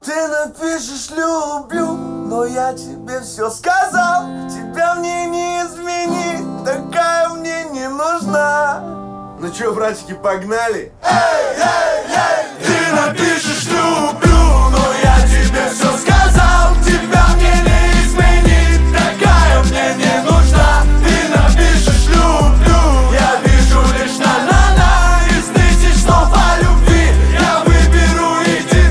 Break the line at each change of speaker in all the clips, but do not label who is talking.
Ты напишешь люблю, но я тебе все сказал. Тебя мне не изменить, такая мне не нужна. Ну чё, братики, погнали? Эй, эй, эй! Ты напишешь люблю, но я тебе все сказал. Тебя мне не изменить, такая мне не нужна. Ты напишешь люблю, я вижу лишь на-на-на. Из тысяч слов о любви я выберу иди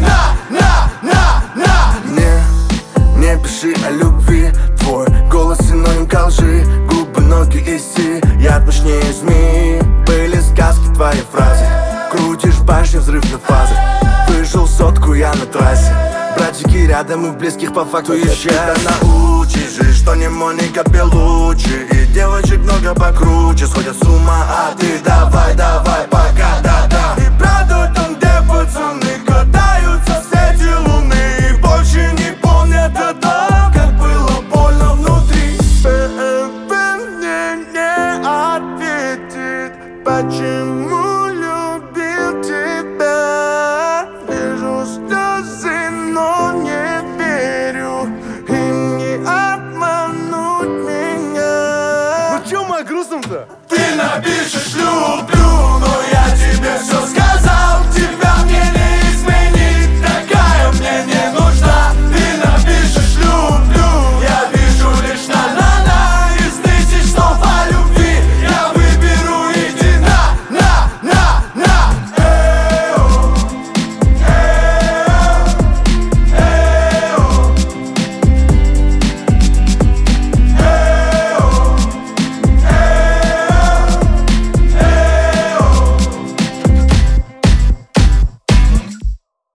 на. Не пиши о любви, твой голос синоним ко лжи. Губы, ноги и си, яд мощнее змеи. Были сказки твои фразы, крутишь башню, взрыв на фазах. Выжил сотку я на трассе, братики рядом и в близких по факту еще. Тебя научишь, и что не Моника Белуччи. И девочек много покруче, сходят с ума, а ты давай, давай, пока, да-да. И правда там, где пацаны катаются в свете луны и больше не помнят о том, как было больно внутри. Мне не ответит, почему любил тебя. Вижу слезы, но не верю, им не обмануть меня. Ну чё мы о грустном-то? Ты напишешь люблю,